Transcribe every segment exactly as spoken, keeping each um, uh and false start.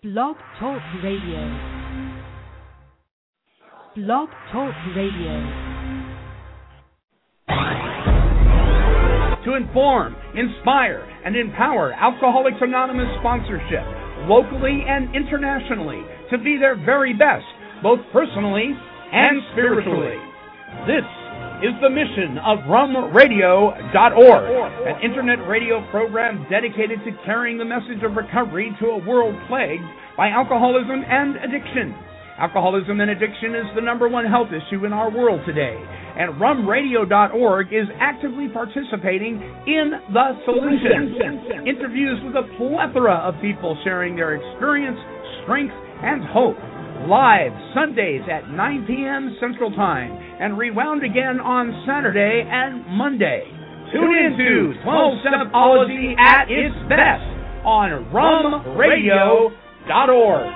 Blog Talk Radio. Blog Talk Radio. To inform, inspire, and empower Alcoholics Anonymous sponsorship, locally and internationally, to be their very best, both personally and spiritually. This is the mission of rum radio dot org, an internet radio program dedicated to carrying the message of recovery to a world plagued by alcoholism and addiction. Alcoholism and addiction is the number one health issue in our world today, and rum radio dot org is actively participating in the solution. Interviews with a plethora of people sharing their experience, strength, and hope. Live Sundays at nine p.m. Central Time and rewound again on Saturday and Monday. Tune into twelve-Stepology at its best on rum radio dot org.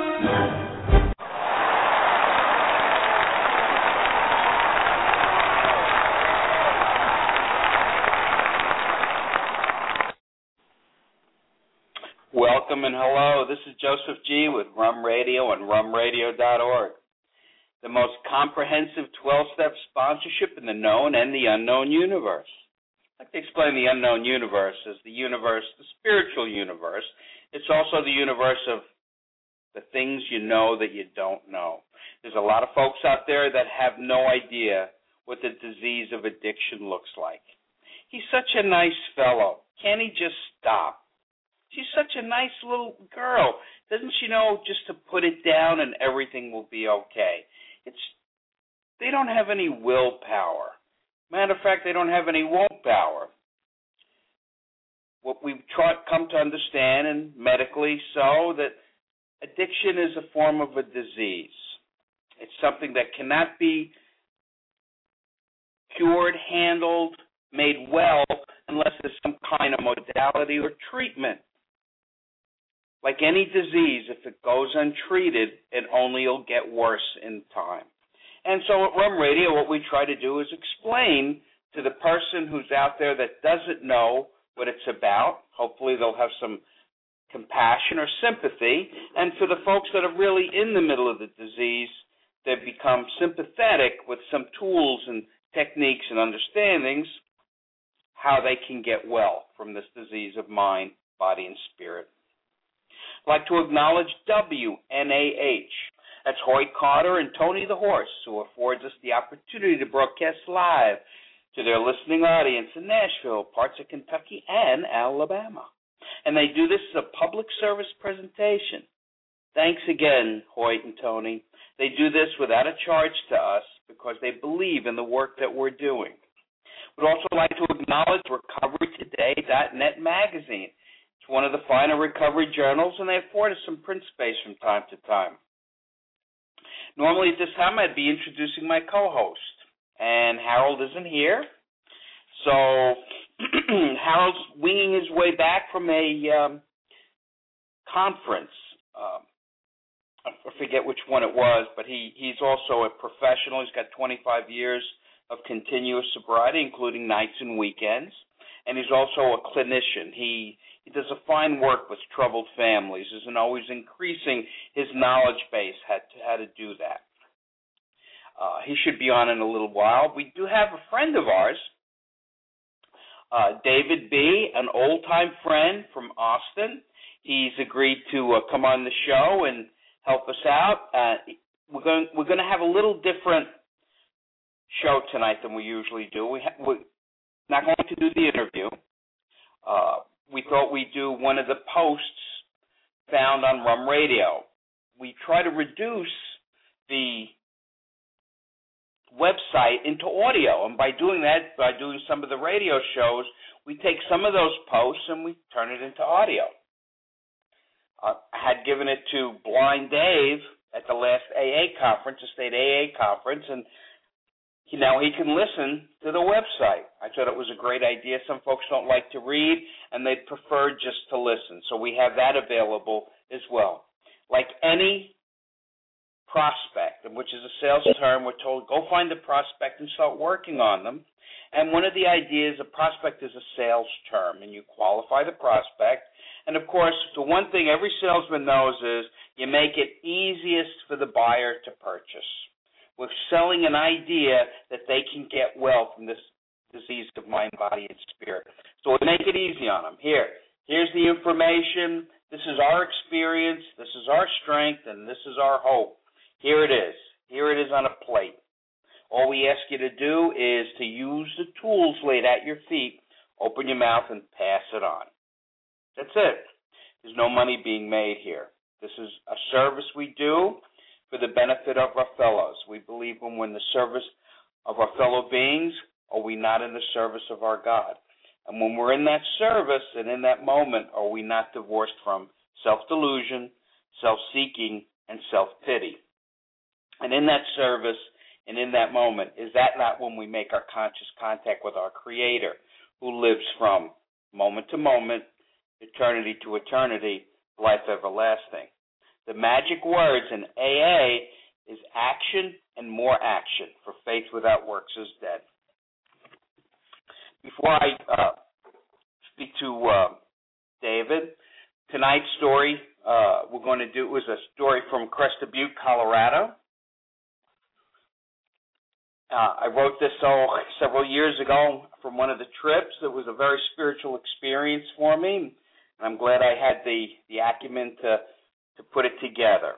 Welcome and hello. This is Joseph G. with Rum Radio and rum radio dot org, the most comprehensive twelve-step sponsorship in the known and the unknown universe. I'd like to explain the unknown universe as the universe, the spiritual universe. It's also the universe of the things you know that you don't know. There's a lot of folks out there that have no idea what the disease of addiction looks like. He's such a nice fellow. Can't he just stop? She's such a nice little girl. Doesn't she know just to put it down and everything will be okay? It's they don't have any willpower. Matter of fact, they don't have any won't power. What we've tried, come to understand, and medically so, that addiction is a form of a disease. It's something that cannot be cured, handled, made well, unless there's some kind of modality or treatment. Like any disease, if it goes untreated, it only will get worse in time. And so at Rum Radio, what we try to do is explain to the person who's out there that doesn't know what it's about. Hopefully they'll have some compassion or sympathy. And for the folks that are really in the middle of the disease, they become sympathetic with some tools and techniques and understandings how they can get well from this disease of mind, body, and spirit. I'd like to acknowledge W N A H. That's Hoyt Carter and Tony the Horse, who affords us the opportunity to broadcast live to their listening audience in Nashville, parts of Kentucky, and Alabama. And they do this as a public service presentation. Thanks again, Hoyt and Tony. They do this without a charge to us because they believe in the work that we're doing. We'd also like to acknowledge recovery today dot net magazine. It's one of the finer recovery journals, and they afford us some print space from time to time. Normally at this time, I'd be introducing my co-host, and Harold isn't here. So Harold's winging his way back from a um, conference. Um, I forget which one it was, but he, he's also a professional. He's got twenty-five years of continuous sobriety, including nights and weekends. And he's also a clinician. He he does a fine work with troubled families, and always increasing his knowledge base how to, how to do that. Uh, he should be on in a little while. We do have a friend of ours, uh, David B., an old-time friend from Austin. He's agreed to uh, come on the show and help us out. Uh, we're going we're going to have a little different show tonight than we usually do. We ha- we're not going to do the interview. Uh, we thought we'd do one of the posts found on Rum Radio. We try to reduce the website into audio, and by doing that, by doing some of the radio shows, we take some of those posts and we turn it into audio. Uh, I had given it to Blind Dave at the last A A conference, the state A A conference, and he, now he can listen to the website. I thought it was a great idea. Some folks don't like to read, and they prefer just to listen. So we have that available as well. Like any prospect, which is a sales term. We're told, go find the prospect and start working on them. And one of the ideas, a prospect is a sales term, and you qualify the prospect. And, of course, the one thing every salesman knows is you make it easiest for the buyer to purchase. We're selling an idea that they can get well from this disease of mind, body, and spirit. So we make it easy on them. Here, here's the information. This is our experience. This is our strength, and this is our hope. Here it is. Here it is on a plate. All we ask you to do is to use the tools laid at your feet, open your mouth, and pass it on. That's it. There's no money being made here. This is a service we do for the benefit of our fellows. We believe when we're in the service of our fellow beings, are we not in the service of our God? And when we're in that service and in that moment, are we not divorced from self-delusion, self-seeking, and self-pity? And in that service and in that moment, is that not when we make our conscious contact with our Creator, who lives from moment to moment, eternity to eternity, life everlasting? The magic words in A A is action and more action, for faith without works is dead. Before I uh, speak to uh, David, tonight's story uh, we're going to do was a story from Crested Butte, Colorado. Uh, I wrote this oh, several years ago from one of the trips. It was a very spiritual experience for me, and I'm glad I had the, the acumen to, to put it together.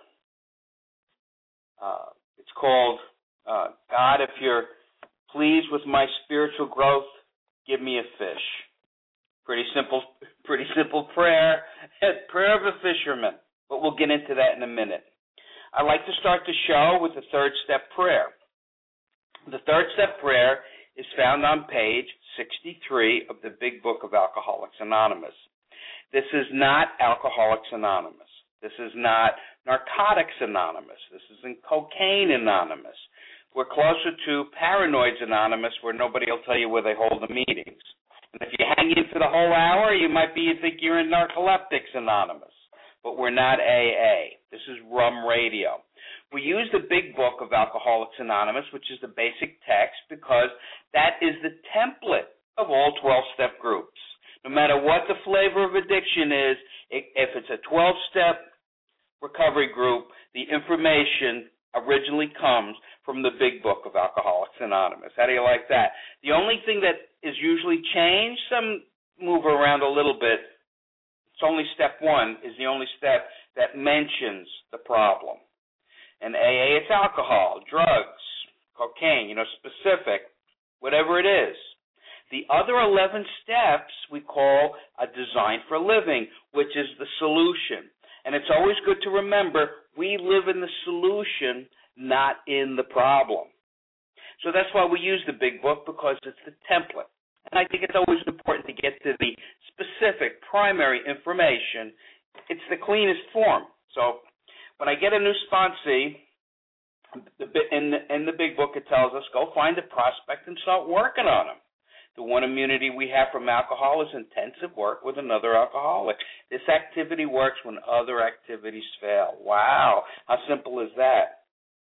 Uh, it's called, uh, God, if you're pleased with my spiritual growth, give me a fish. Pretty simple, pretty simple prayer, prayer of a fisherman, but we'll get into that in a minute. I'd like to start the show with the third step prayer. The third step prayer is found on page sixty-three of the Big Book of Alcoholics Anonymous. This is not Alcoholics Anonymous. This is not Narcotics Anonymous. This isn't Cocaine Anonymous. We're closer to Paranoids Anonymous, where nobody will tell you where they hold the meetings. And if you hang in for the whole hour, you might be you think you're in Narcoleptics Anonymous. But we're not A A. This is Rum Radio. We use the Big Book of Alcoholics Anonymous, which is the basic text, because that is the template of all twelve-step groups. No matter what the flavor of addiction is, if it's a twelve-step recovery group, the information originally comes from the Big Book of Alcoholics Anonymous. How do you like that? The only thing that is usually changed, some move around a little bit, it's only step one, is the only step that mentions the problem. In A A, it's alcohol, drugs, cocaine, you know, specific, whatever it is. The other eleven steps we call a design for living, which is the solution. And it's always good to remember we live in the solution, not in the problem. So that's why we use the Big Book, because it's the template. And I think it's always important to get to the specific primary information. It's the cleanest form. So when I get a new sponsee, in the, in the Big Book it tells us, go find a prospect and start working on them. The one immunity we have from alcohol is intensive work with another alcoholic. This activity works when other activities fail. Wow, how simple is that?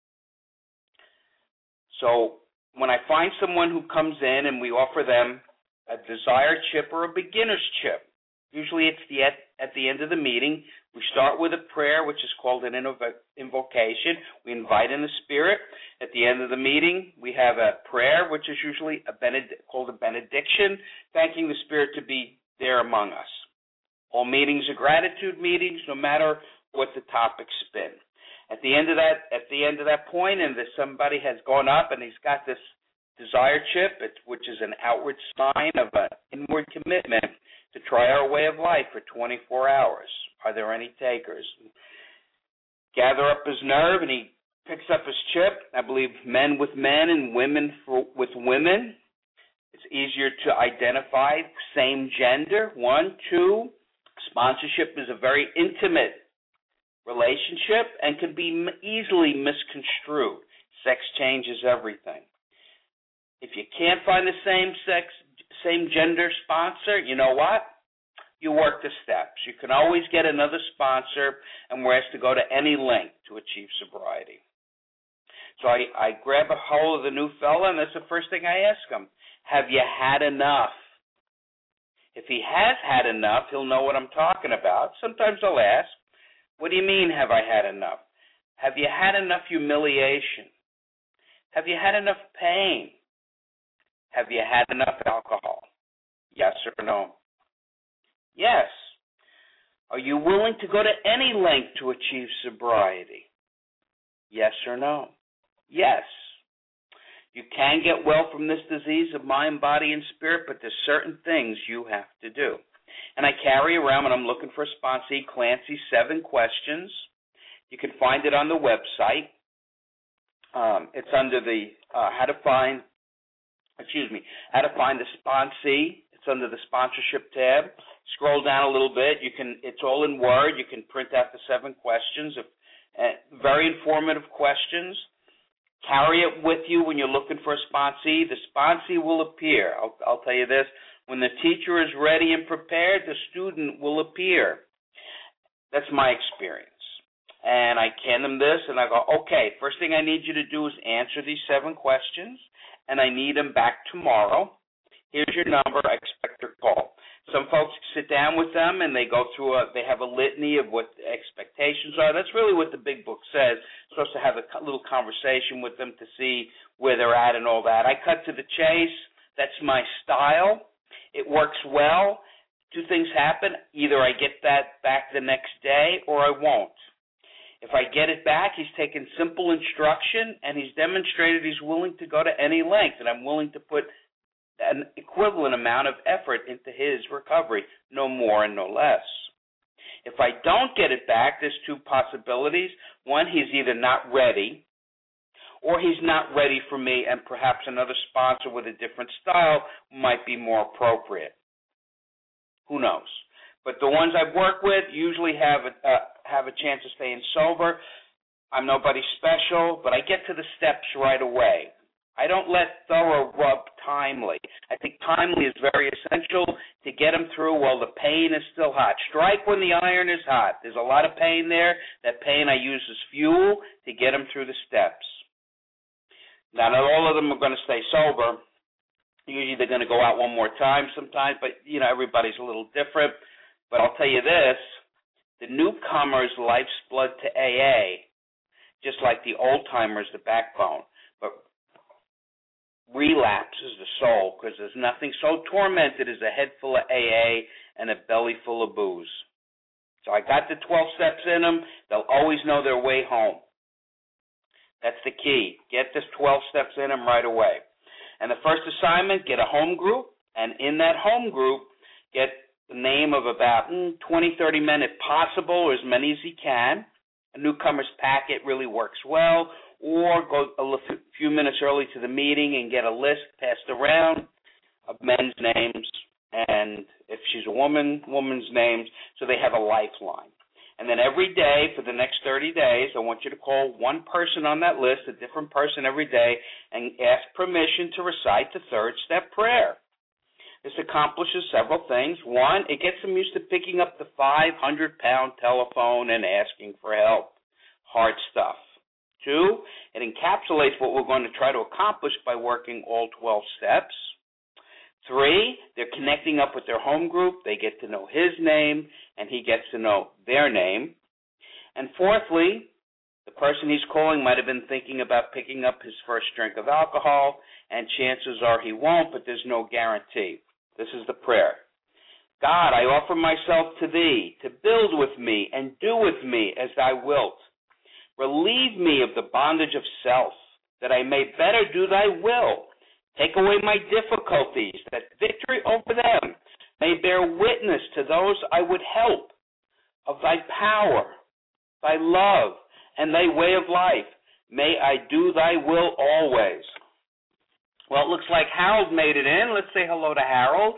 So when I find someone who comes in and we offer them a desired chip or a beginner's chip, usually it's the at, at the end of the meeting, we start with a prayer, which is called an invocation. We invite in the Spirit. At the end of the meeting, we have a prayer, which is usually a bened- called a benediction, thanking the Spirit to be there among us. All meetings are gratitude meetings, no matter what the topic's been. At the end of that, at the end of that point, and if somebody has gone up and he's got this desired chip, it, which is an outward sign of an inward commitment to try our way of life for twenty-four hours. Are there any takers? Gather up his nerve, and he picks up his chip. I believe men with men and women for, with women. It's easier to identify same gender. One, two, sponsorship is a very intimate relationship and can be easily misconstrued. Sex changes everything. If you can't find the same sex, same gender sponsor, you know what? You work the steps. You can always get another sponsor, and we're asked to go to any length to achieve sobriety. So I, I grab a hold of the new fella, and that's the first thing I ask him. Have you had enough? If he has had enough, he'll know what I'm talking about. Sometimes I'll ask, what do you mean, have I had enough? Have you had enough humiliation? Have you had enough pain? Have you had enough alcohol? Yes or no? Yes. Are you willing to go to any length to achieve sobriety? Yes or no? Yes. You can get well from this disease of mind, body, and spirit, but there's certain things you have to do. And I carry around, when I'm looking for a sponsee, Clancy's Seven Questions. You can find it on the website. Um, it's under the uh, how to find, excuse me, how to find the sponsee. It's under the sponsorship tab. Scroll down a little bit. You can. It's all in Word. You can print out the seven questions. If, uh, very informative questions. Carry it with you when you're looking for a sponsee. The sponsee will appear. I'll, I'll tell you this. When the teacher is ready and prepared, the student will appear. That's my experience. And I hand them this, and I go, okay, first thing I need you to do is answer these seven questions, and I need them back tomorrow. Here's your number. I expect your call. Some folks sit down with them, and they go through a, they have a litany of what the expectations are. That's really what the big book says. You're supposed to have a little conversation with them to see where they're at and all that. I cut to the chase. That's my style. It works well. Two things happen. Either I get that back the next day or I won't. If I get it back, he's taken simple instruction, and he's demonstrated he's willing to go to any length, and I'm willing to put an equivalent amount of effort into his recovery, no more and no less. If I don't get it back, there's two possibilities. One, he's either not ready, or he's not ready for me, and perhaps another sponsor with a different style might be more appropriate. Who knows? But the ones I've worked with usually have a, uh, have a chance of staying sober. I'm nobody special, but I get to the steps right away. I don't let thorough rub timely. I think timely is very essential to get them through while the pain is still hot. Strike when the iron is hot. There's a lot of pain there. That pain I use as fuel to get them through the steps. Now, not all of them are going to stay sober. Usually they're going to go out one more time sometimes, but, you know, everybody's a little different. But I'll tell you this, the newcomer's life's blood to A A, just like the old-timer's the backbone. But relapse is the soul, because there's nothing so tormented as a head full of A A and a belly full of booze. So I got the twelve steps in them. They'll always know their way home. That's the key. Get this twelve steps in them right away. And the first assignment, get a home group, and in that home group, get the name of about mm, twenty, thirty men if possible, or as many as he can. A newcomer's packet really works well. Or go a few minutes early to the meeting and get a list passed around of men's names, and if she's a woman, woman's names, so they have a lifeline. And then every day for the next thirty days, I want you to call one person on that list, a different person every day, and ask permission to recite the third step prayer. This accomplishes several things. One, it gets them used to picking up the five hundred pound telephone and asking for help. Hard stuff. Two, it encapsulates what we're going to try to accomplish by working all twelve steps. Three, they're connecting up with their home group. They get to know his name, and he gets to know their name. And fourthly, the person he's calling might have been thinking about picking up his first drink of alcohol, and chances are he won't, but there's no guarantee. This is the prayer. God, I offer myself to thee, to build with me and do with me as thou wilt. Relieve me of the bondage of self, that I may better do thy will. Take away my difficulties, that victory over them may bear witness to those I would help of thy power, thy love, and thy way of life. May I do thy will always. Well, it looks like Harold made it in. Let's say hello to Harold.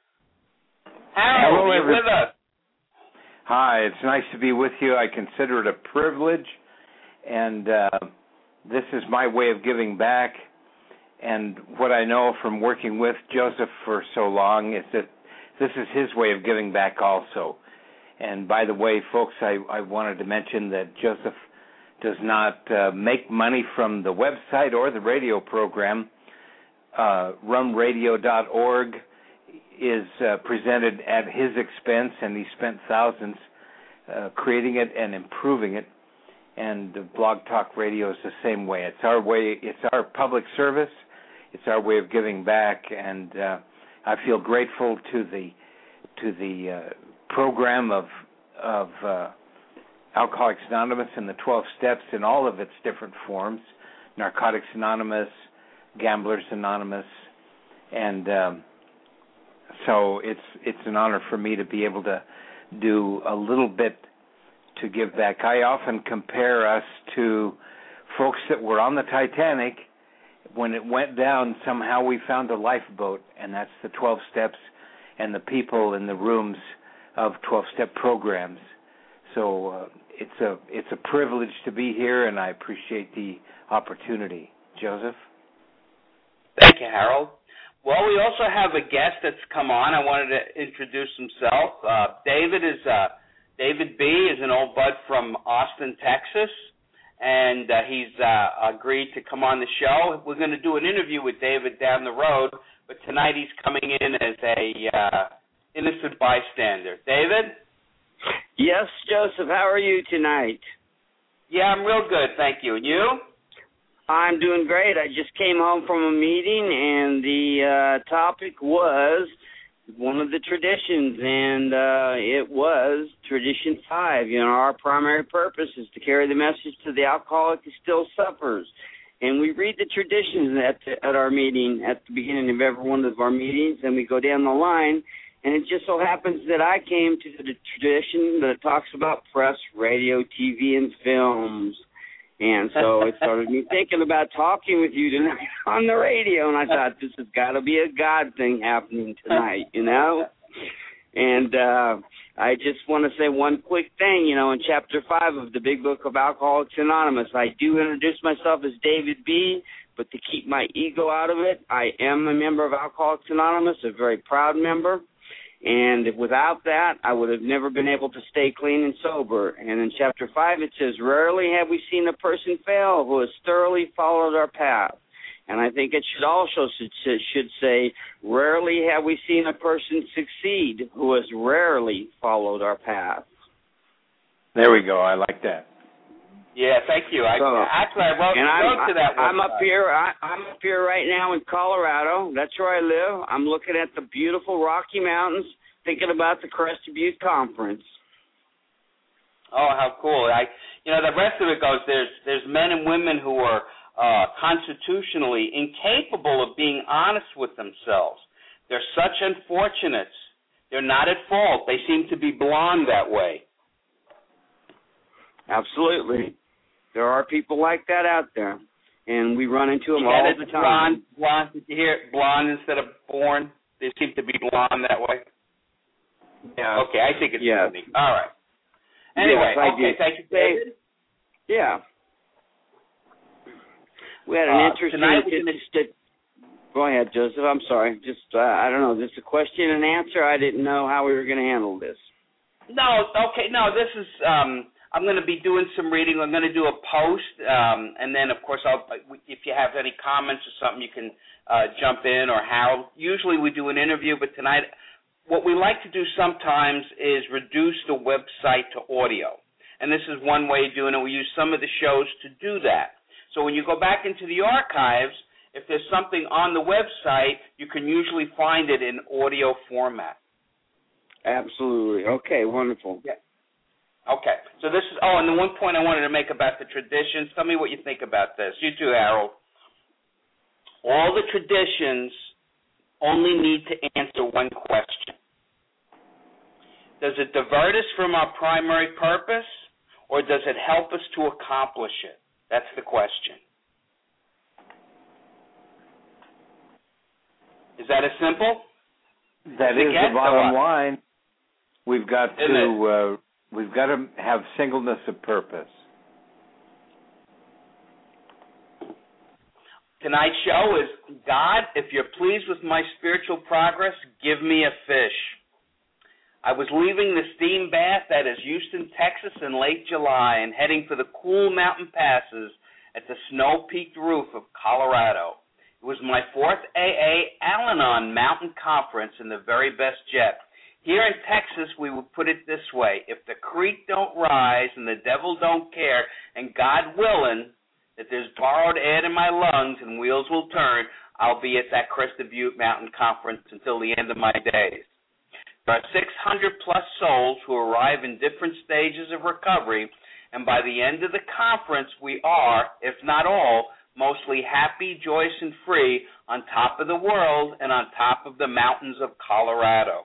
Harold, hello, you're with us. Hi, it's nice to be with you. I consider it a privilege, and uh, this is my way of giving back. And what I know from working with Joseph for so long is that this is his way of giving back also. And by the way, folks, I, I wanted to mention that Joseph does not uh, make money from the website or the radio program. Uh, rum radio dot org is uh, presented at his expense, and he spent thousands uh, creating it and improving it. And uh, Blog Talk Radio is the same way. It's our way. It's our public service. It's our way of giving back, and uh, I feel grateful to the to the uh, program of of uh, Alcoholics Anonymous and the twelve Steps in all of its different forms, Narcotics Anonymous, Gamblers Anonymous, and um, so it's it's an honor for me to be able to do a little bit to give back. I often compare us to folks that were on the Titanic. When it went down, somehow we found a lifeboat, and that's the twelve Steps and the people in the rooms of twelve-step programs. So uh, it's a it's a privilege to be here, and I appreciate the opportunity. Joseph? Thank you, Harold. Well, we also have a guest that's come on. I wanted to introduce himself. Uh, David is uh, David B. is an old bud from Austin, Texas, and uh, he's uh, agreed to come on the show. We're going to do an interview with David down the road, but tonight he's coming in as a uh, innocent bystander. David? Yes, Joseph. How are you tonight? Yeah, I'm real good, thank you. And you? I'm doing great. I just came home from a meeting, and the uh, topic was one of the traditions, and uh, it was Tradition five. You know, our primary purpose is to carry the message to the alcoholic who still suffers. And we read the traditions at, the, at our meeting, at the beginning of every one of our meetings, and we go down the line. And it just so happens that I came to the tradition that talks about press, radio, T V, and films. And so it started me thinking about talking with you tonight on the radio, and I thought this has got to be a God thing happening tonight, you know? And uh, I just want to say one quick thing, you know, in Chapter five of the Big Book of Alcoholics Anonymous, I do introduce myself as David B., but to keep my ego out of it, I am a member of Alcoholics Anonymous, a very proud member. And without that, I would have never been able to stay clean and sober. And in Chapter five, it says, rarely have we seen a person fail who has thoroughly followed our path. And I think it should also should say, rarely have we seen a person succeed who has rarely followed our path. There we go. I like that. Yeah, thank you. I, so, actually, I wrote, and wrote I'm, to that one. I'm up here. I, I'm up here right now in Colorado. That's where I live. I'm looking at the beautiful Rocky Mountains, thinking about the Crested Butte Conference. Oh, how cool! I, you know, the rest of it goes. There's there's men and women who are uh, constitutionally incapable of being honest with themselves. They're such unfortunates. They're not at fault. They seem to be blonde that way. Absolutely. There are people like that out there, and we run into them you all the time. Blonde, blonde, did you hear it? Blonde instead of born? They seem to be blonde that way. Yeah. Okay, I think it's yes. funny. All right. Anyway, yes, okay, thank you, David. Yeah. We had an uh, interesting... Tonight we're gonna... st- Go ahead, Joseph. I'm sorry. Just, uh, I don't know, this is a question and answer. I didn't know how we were going to handle this. No, okay, no, this is... Um, I'm going to be doing some reading. I'm going to do a post, um, and then, of course, I'll, if you have any comments or something, you can uh, jump in, or Harold. Usually we do an interview, but tonight what we like to do sometimes is reduce the website to audio, and this is one way of doing it. We use some of the shows to do that. So when you go back into the archives, if there's something on the website, you can usually find it in audio format. Absolutely. Okay, wonderful. Yeah. Okay, so this is, oh, and the one point I wanted to make about the traditions, tell me what you think about this. You too, Harold. All the traditions only need to answer one question. Does it divert us from our primary purpose, or does it help us to accomplish it? That's the question. Is that as simple? That is the bottom line. We've got Isn't to... Uh, We've got to have singleness of purpose. Tonight's show is, God, if you're pleased with my spiritual progress, give me a fish. I was leaving the steam bath that is Houston, Texas in late July and heading for the cool mountain passes at the snow-peaked roof of Colorado. It was my fourth A A Al-Anon Mountain Conference in the very best jet. Here in Texas, we would put it this way: if the creek don't rise and the devil don't care, and God willing that there's borrowed air in my lungs and wheels will turn, I'll be at that Crested Butte Mountain Conference until the end of my days. There are six hundred plus souls who arrive in different stages of recovery, and by the end of the conference, we are, if not all, mostly happy, joyous, and free on top of the world and on top of the mountains of Colorado.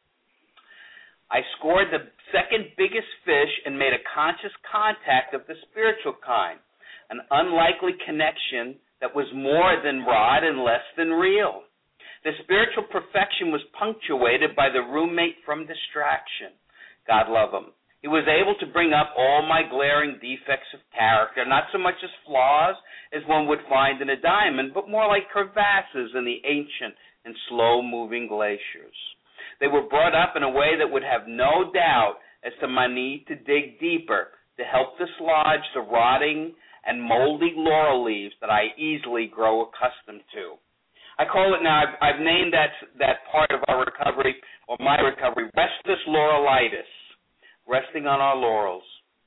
I scored the second biggest fish and made a conscious contact of the spiritual kind, an unlikely connection that was more than rod and less than real. The spiritual perfection was punctuated by the roommate from distraction. God love him. He was able to bring up all my glaring defects of character, not so much as flaws as one would find in a diamond, but more like crevasses in the ancient and slow-moving glaciers. They were brought up in a way that would have no doubt as to my need to dig deeper to help dislodge the rotting and moldy laurel leaves that I easily grow accustomed to. I call it now, I've, I've named that, that part of our recovery, or my recovery, restless laurelitis, resting on our laurels.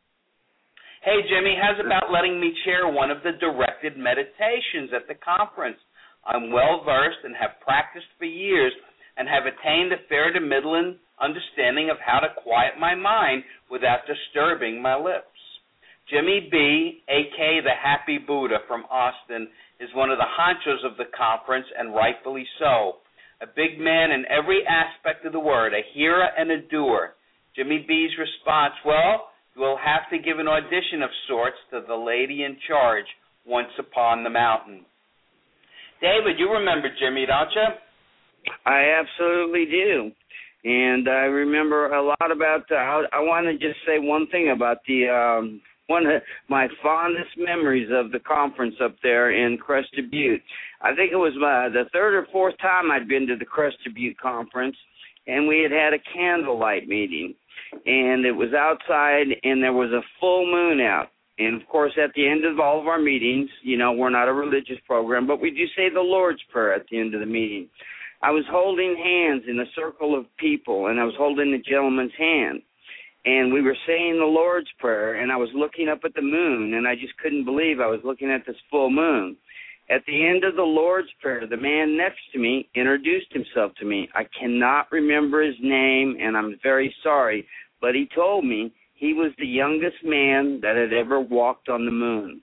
Hey, Jimmy, how's about letting me chair one of the directed meditations at the conference? I'm well-versed and have practiced for years and have attained a fair to middling understanding of how to quiet my mind without disturbing my lips. Jimmy B, a k a the Happy Buddha from Austin, is one of the honchos of the conference, and rightfully so. A big man in every aspect of the word, a hearer and a doer. Jimmy B's response, well, you'll have to give an audition of sorts to the lady in charge once upon the mountain. David, you remember Jimmy, don't you? I absolutely do. And I remember a lot about, uh, I, I want to just say one thing about the, um, one of my fondest memories of the conference up there in Crested Butte. I think it was my, the third or fourth time I'd been to the Crested Butte conference, and we had had a candlelight meeting. And it was outside, and there was a full moon out. And, of course, at the end of all of our meetings, you know, we're not a religious program, but we do say the Lord's Prayer at the end of the meeting. I was holding hands in a circle of people, and I was holding the gentleman's hand. And we were saying the Lord's Prayer, and I was looking up at the moon, and I just couldn't believe I was looking at this full moon. At the end of the Lord's Prayer, the man next to me introduced himself to me. I cannot remember his name, and I'm very sorry, but he told me he was the youngest man that had ever walked on the moon.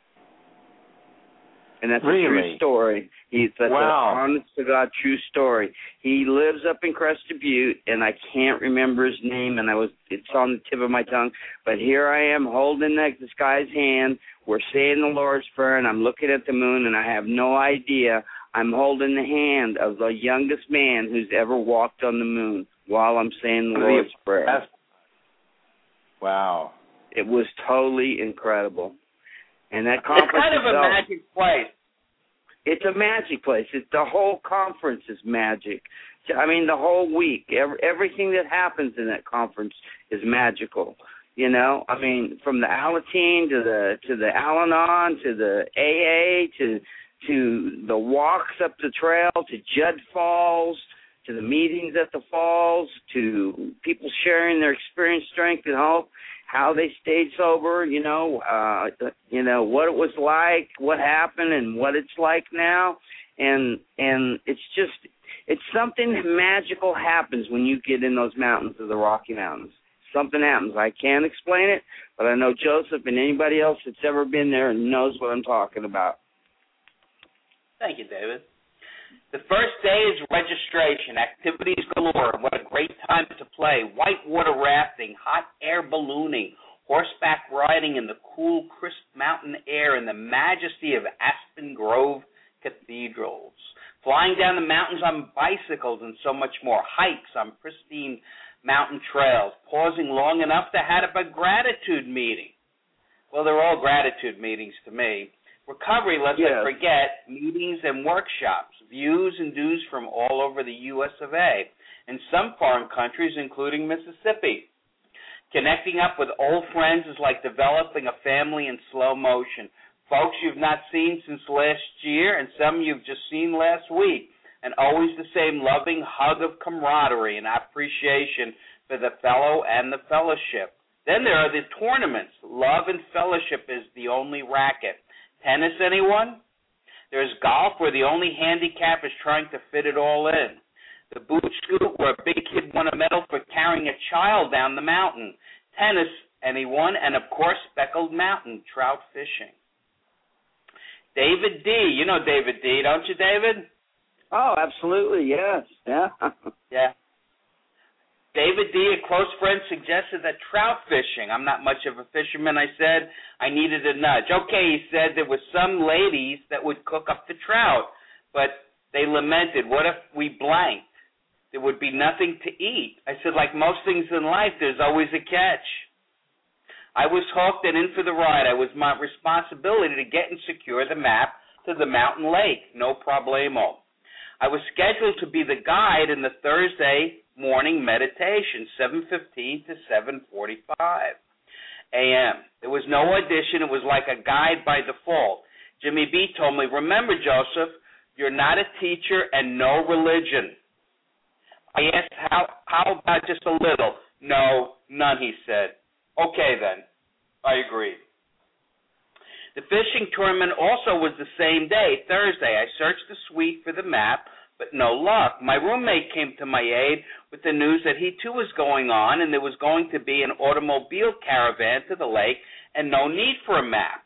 And that's really? a true story. He's that's wow. an honest-to-God true story. He lives up in Crested Butte, and I can't remember his name, and I was it's on the tip of my tongue. But here I am holding that, this guy's hand. We're saying the Lord's Prayer, and I'm looking at the moon, and I have no idea. I'm holding the hand of the youngest man who's ever walked on the moon while I'm saying the Lord's Prayer. Wow. It was totally incredible. And that conference it's kind of itself, a magic place. It's a magic place. It's, the whole conference is magic. I mean, the whole week, every, everything that happens in that conference is magical. You know, I mean, from the Alateen to the to the Al-Anon to the A A to to the walks up the trail to Judd Falls to the meetings at the falls to people sharing their experience, strength, and hope. How they stayed sober, you know, uh, you know what it was like, what happened, and what it's like now, and and it's just it's something magical happens when you get in those mountains of the Rocky Mountains. Something happens. I can't explain it, but I know Joseph and anybody else that's ever been there knows what I'm talking about. Thank you, David. The first day is registration, activities galore. What a great time to play. Whitewater rafting, hot air ballooning, horseback riding in the cool, crisp mountain air and the majesty of Aspen Grove cathedrals. Flying down the mountains on bicycles and so much more. Hikes on pristine mountain trails. Pausing long enough to have a gratitude meeting. Well, they're all gratitude meetings to me. Recovery, let's yes. not forget, meetings and workshops, views and dues from all over the U S of A. in some foreign countries, including Mississippi. Connecting up with old friends is like developing a family in slow motion. Folks you've not seen since last year, and some you've just seen last week, and always the same loving hug of camaraderie and appreciation for the fellow and the fellowship. Then there are the tournaments. Love and fellowship is the only racket. Tennis, anyone? There's golf, where the only handicap is trying to fit it all in. The boot scoot, where a big kid won a medal for carrying a child down the mountain. Tennis, anyone? And, of course, speckled mountain, trout fishing. David D. You know David D., don't you, David? Oh, absolutely, yes. Yeah. Yeah. David D., a close friend, suggested that trout fishing. I'm not much of a fisherman, I said. I needed a nudge. Okay, he said there were some ladies that would cook up the trout, but they lamented, what if we blanked? There would be nothing to eat. I said, like most things in life, there's always a catch. I was hooked and in for the ride. It was my responsibility to get and secure the map to the mountain lake. No problemo. I was scheduled to be the guide in the Thursday morning meditation, seven fifteen to seven forty-five a m There was no audition. It was like a guide by default. Jimmy B told me, remember, Joseph, you're not a teacher and no religion. I asked, how, how about just a little? No, none, he said. Okay, then. I agreed. The fishing tournament also was the same day, Thursday. I searched the suite for the map, but no luck. My roommate came to my aid with the news that he too was going on, and there was going to be an automobile caravan to the lake and no need for a map.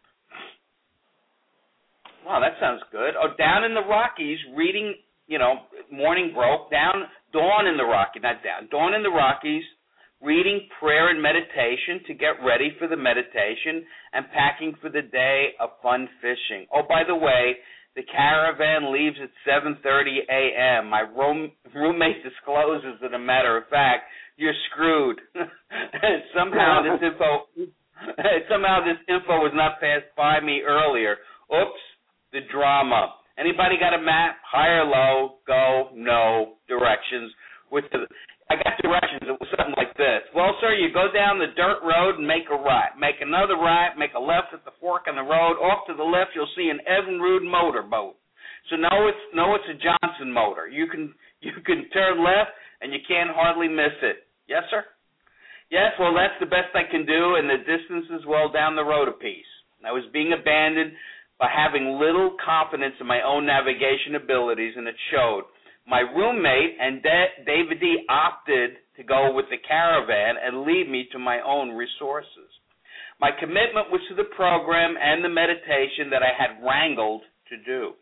Wow, that sounds good. Oh, down in the Rockies, reading, you know, morning broke, down, dawn in the Rockies, not down, dawn in the Rockies, reading prayer and meditation to get ready for the meditation and packing for the day of fun fishing. Oh, by the way, the caravan leaves at seven thirty a m My room, roommate discloses that, a matter of fact, you're screwed. somehow this info, somehow this info was not passed by me earlier. Oops, the drama. Anybody got a map? High or low? Go, no, directions. With the, I got directions. It was something like this. Well, sir, you go down the dirt road and make a right. Make another right. Make a left at the fork in the road. Off to the left, you'll see an Evinrude motorboat. So no, it's no, it's a Johnson motor. You can you can turn left, and you can't hardly miss it. Yes, sir. Yes. Well, that's the best I can do, and the distance is well down the road a piece. I was being abandoned by having little confidence in my own navigation abilities, and it showed. My roommate and Da- David D. opted to go with the caravan and leave me to my own resources. My commitment was to the program and the meditation that I had wrangled to do.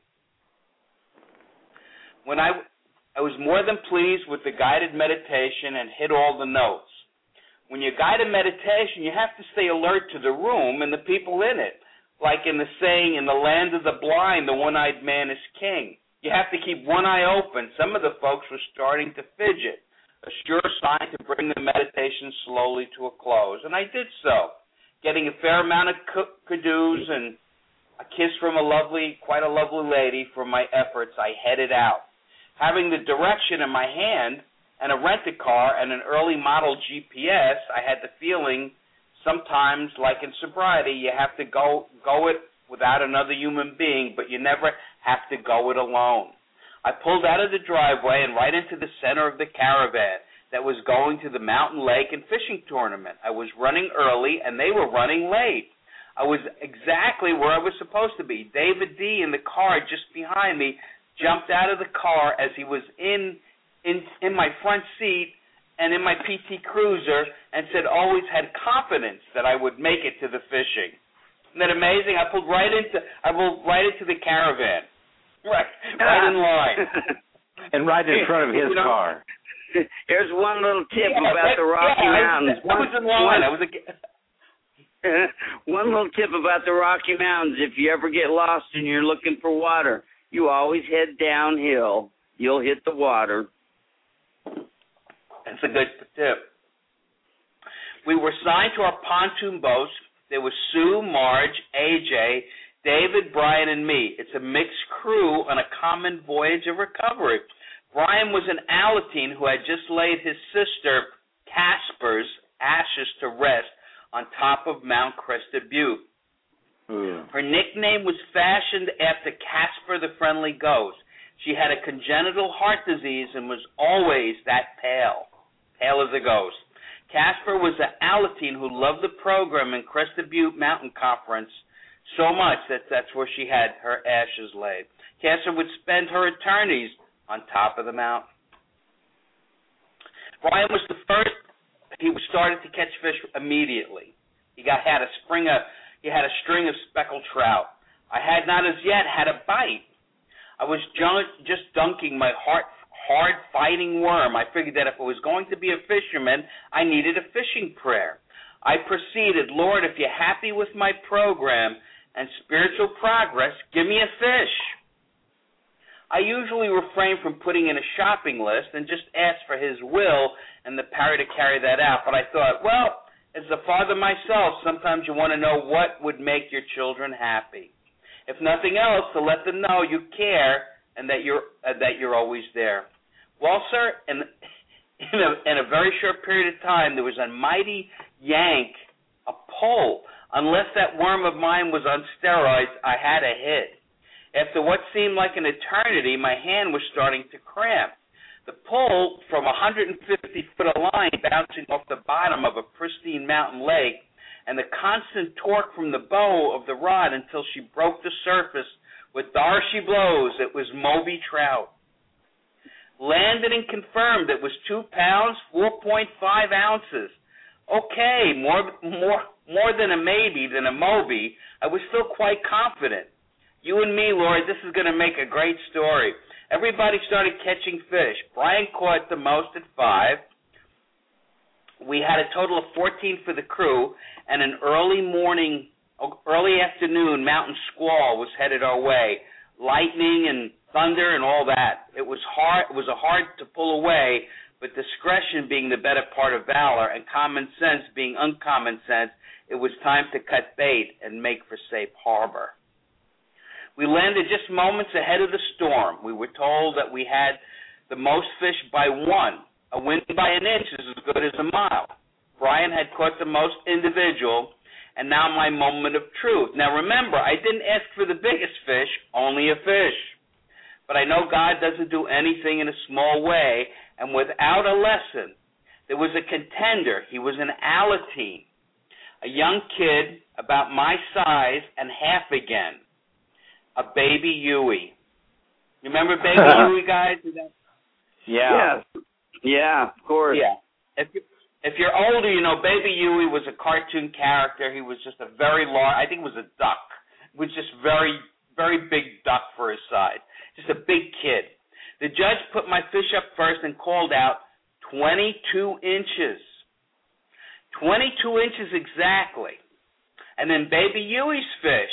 When I, I was more than pleased with the guided meditation and hit all the notes. When you guide a meditation, you have to stay alert to the room and the people in it. Like in the saying, in the land of the blind, the one-eyed man is king. You have to keep one eye open. Some of the folks were starting to fidget, a sure sign to bring the meditation slowly to a close. And I did so, getting a fair amount of kudos and a kiss from a lovely, quite a lovely lady for my efforts. I headed out. Having the direction in my hand and a rent-a-car and an early model G P S, I had the feeling sometimes, like in sobriety, you have to go go it without another human being, but you never have to go it alone. I pulled out of the driveway and right into the center of the caravan that was going to the mountain lake and fishing tournament. I was running early, and they were running late. I was exactly where I was supposed to be. David D. in the car just behind me jumped out of the car as he was in in, in my front seat and in my P T Cruiser, and said always had confidence that I would make it to the fishing. Isn't that amazing? I pulled right into I pulled right into the caravan, right, right in line, and right in front of his you know, car. Here's one little tip yeah, about that, the Rocky yeah, Mountains. I was in line. I was a. One little tip about the Rocky Mountains: if you ever get lost and you're looking for water, you always head downhill. You'll hit the water. That's a good tip. We were signed to our pontoon boats. There was Sue, Marge, A J, David, Brian, and me. It's a mixed crew on a common voyage of recovery. Brian was an Alateen who had just laid his sister Casper's ashes to rest on top of Mount Crested Butte. Ooh. Her nickname was fashioned after Casper the Friendly Ghost. She had a congenital heart disease and was always that pale, pale as a ghost. Casper was an Alateen who loved the program in Crested Butte Mountain Conference so much that that's where she had her ashes laid. Casper would spend her eternities on top of the mountain. Brian was the first. He started to catch fish immediately. He got had a spring of he had a string of speckled trout. I had not as yet had a bite. I was just dunking my heart, hard fighting worm. I figured that if I was going to be a fisherman, I needed a fishing prayer. I proceeded, Lord, if you're happy with my program and spiritual progress, give me a fish. I usually refrain from putting in a shopping list and just ask for his will and the power to carry that out. But I thought, well, as the father myself, sometimes you want to know what would make your children happy. If nothing else, to let them know you care and that you're uh, that you're always there. Well, sir, in, in, a, in a very short period of time, there was a mighty yank, a pull. Unless that worm of mine was on steroids, I had a hit. After what seemed like an eternity, my hand was starting to cramp. The pull from a one hundred fifty foot of line bouncing off the bottom of a pristine mountain lake and the constant torque from the bow of the rod until she broke the surface with darshy blows, it was Moby trout. Landed and confirmed it was two pounds, four point five ounces. Okay, more, more, more than a maybe than a Moby. I was still quite confident. You and me, Lord, this is going to make a great story. Everybody started catching fish. Brian caught the most at five. We had a total of fourteen for the crew, and an early morning, early afternoon mountain squall was headed our way. Lightning and thunder and all that. It was hard. It was a hard to pull away, but discretion being the better part of valor and common sense being uncommon sense, it was time to cut bait and make for safe harbor. We landed just moments ahead of the storm. We were told that we had the most fish by one. A wind by an inch is as good as a mile. Brian had caught the most individual, and now my moment of truth. Now remember, I didn't ask for the biggest fish, only a fish. But I know God doesn't do anything in a small way, and without a lesson, there was a contender. He was an Alateen, a young kid about my size and half again. A baby Huey. You remember baby Huey, guys? Yeah. Yeah. Yeah, of course. Yeah. If you, if you're older, you know baby Huey was a cartoon character. He was just a very large, I think it was a duck. It was just very, very big duck for his size. Just a big kid. The judge put my fish up first and called out twenty-two inches. twenty-two inches exactly. And then baby Huey's fish,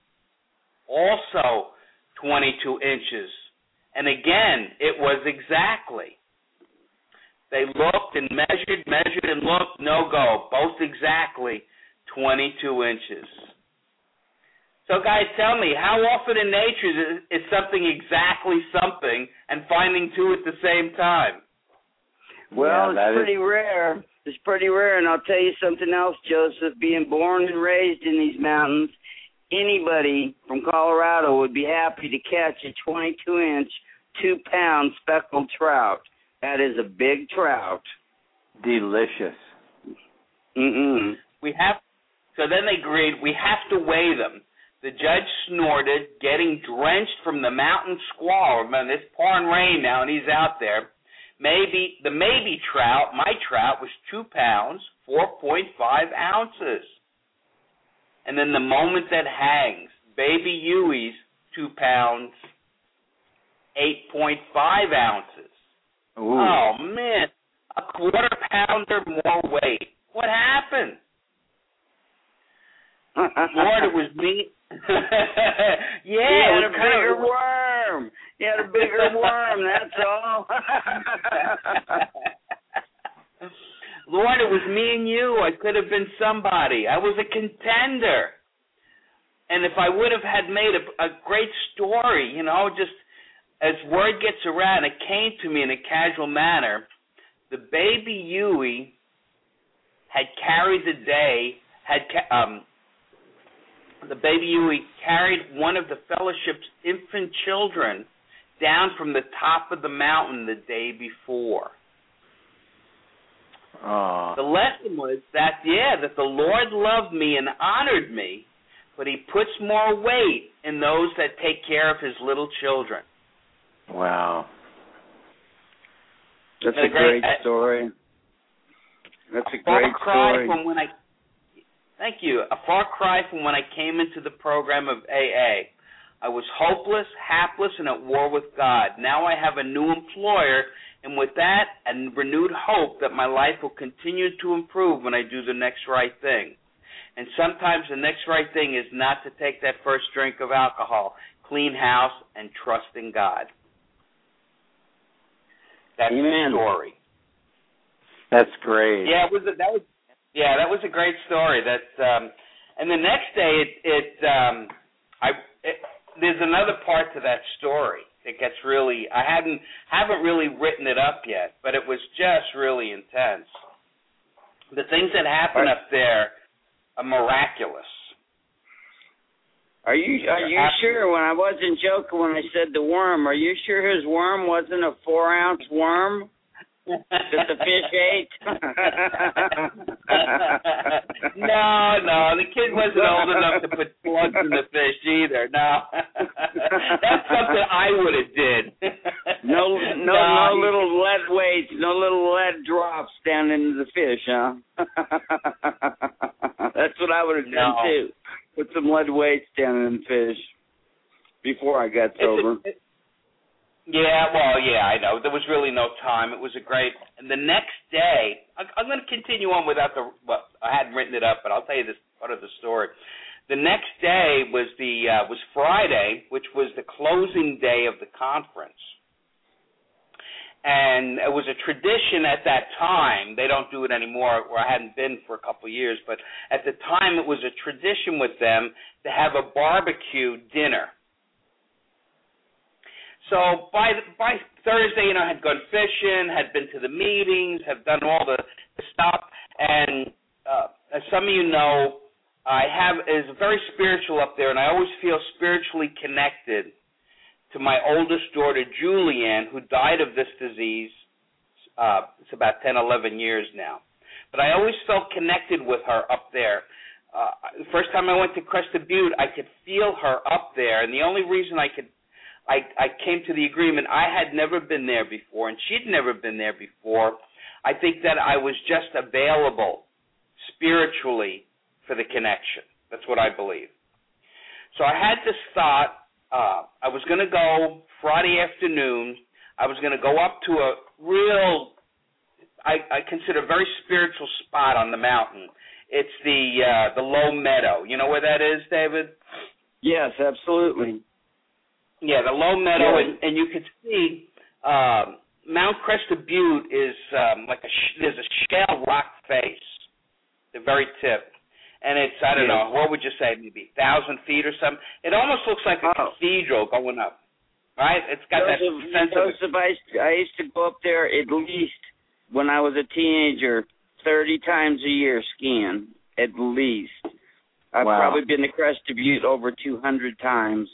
also twenty-two inches. And again, it was exactly. They looked and measured, measured and looked, no go, both exactly twenty-two inches. So guys, tell me, how often in nature is, is something exactly something and finding two at the same time? Well, Yeah, it's pretty is... rare. It's pretty rare, and I'll tell you something else, Joseph. Being born and raised in these mountains, anybody from Colorado would be happy to catch a twenty-two inch, two pound speckled trout. That is a big trout. Delicious. Mm-mm. We have, so then they agreed, we have to weigh them. The judge snorted, getting drenched from the mountain squall. Remember, it's pouring rain now, and he's out there. Maybe the maybe trout, my trout, was two pounds, four point five ounces. And then the moment that hangs, baby Huey's two pounds, eight point five ounces. Ooh. Oh, man, a quarter pounder more weight. What happened? Lord, it was me. yeah, he it had was a kind bigger of... worm. He had a bigger worm, that's all. Lord, it was me and you. I could have been somebody. I was a contender. And if I would have had made a, a great story, you know, just as word gets around, it came to me in a casual manner, the baby Yui had carried the day, had um, the baby Yui carried one of the fellowship's infant children down from the top of the mountain the day before. Aww. The lesson was that, yeah, that the Lord loved me and honored me, but he puts more weight in those that take care of his little children. Wow. That's a a great great, story. That's a far great cry story. From when I, thank you. A far cry from when I came into the program of A A. I was hopeless, hapless, and at war with God. Now I have a new employer, and with that, and renewed hope that my life will continue to improve when I do the next right thing. And sometimes the next right thing is not to take that first drink of alcohol, clean house, and trust in God. That's Amen. the story. That's great. Yeah, it was a, that was yeah, that was a great story. That um, and the next day, it, it um, I it, there's another part to that story. It gets really I hadn't haven't really written it up yet, but it was just really intense. The things that happen up there are miraculous. Are you are you sure? When I wasn't joking when I said the worm, are you sure his worm wasn't a four ounce worm that the fish ate? no, no, the kid wasn't old enough to put plugs in the fish either. No, that's something I would have did. no, no, no, no little lead weights, no little lead drops down into the fish, huh? That's what I would have done no. too. Put some lead weights down in the fish before I got sober. It, it, yeah, well, yeah, I know. There was really no time. It was a great. And the next day, I, I'm going to continue on without the. Well, I hadn't written it up, but I'll tell you this part of the story. The next day was the uh, was Friday, which was the closing day of the conference. And it was a tradition at that time. They don't do it anymore, where I hadn't been for a couple of years. But at the time, it was a tradition with them to have a barbecue dinner. So by by Thursday, you know, I had gone fishing, had been to the meetings, have done all the stuff. And uh, as some of you know, I have is very spiritual up there, and I always feel spiritually connected to my oldest daughter, Julianne, who died of this disease. Uh, it's about ten, eleven years now. But I always felt connected with her up there. Uh, the first time I went to Crested Butte, I could feel her up there, and the only reason I could, I, I came to the agreement, I had never been there before, and she'd never been there before. I think that I was just available spiritually for the connection. That's what I believe. So I had this thought. Uh, I was going to go Friday afternoon. I was going to go up to a real, I, I consider a very spiritual spot on the mountain. It's the uh, the Low Meadow. You know where that is, David? Yes, absolutely. Yeah, the Low Meadow, Yeah. and, and you could see um, Mount Crested Butte is um, like a sh- there's a shale rock face, the very tip. And it's, I don't yeah. know, what would you say, maybe one thousand feet or something? It almost looks like a oh. cathedral going up, right? It's got Joseph, that sense Joseph, of... I used, to, I used to go up there at least, when I was a teenager, thirty times a year skiing, at least. I've wow. probably been to Crested Butte over two hundred times.